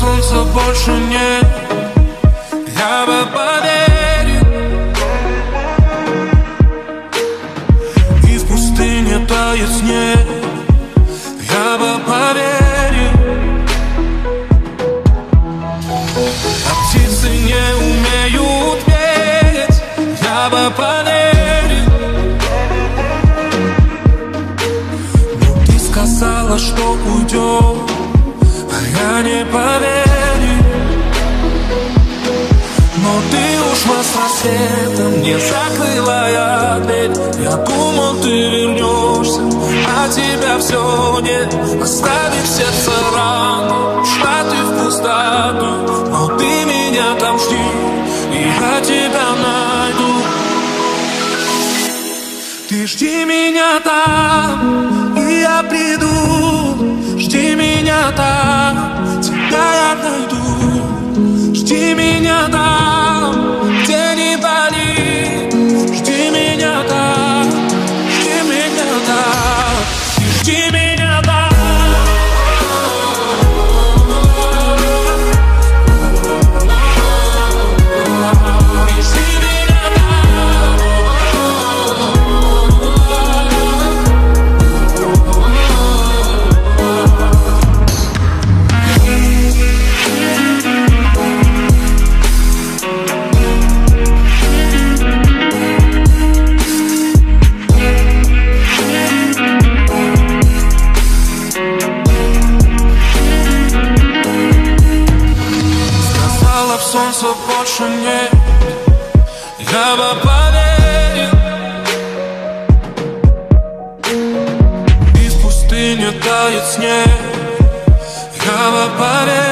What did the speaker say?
солнца больше нет, я бы поверил. И в пустыне тает снег, я бы поверил. А птицы не умеют петь, я бы поверил. Но ты сказала, что уйдешь, а я не поверил. Но ты ушла с рассветом, не закрыла я дверь. Я думал, ты вернешься, а тебя все нет. Оставив сердце рану, ушла ты в пустоту. Но ты меня там жди, и я тебя найду. Ты жди меня там, и я приду. Жди меня там, тебя я найду. Жди меня там, где не болит. Жди меня там, жди меня там. Жди меня там. Солнца больше нет, я бы поверил. И в пустыне тает снег, я бы поверил.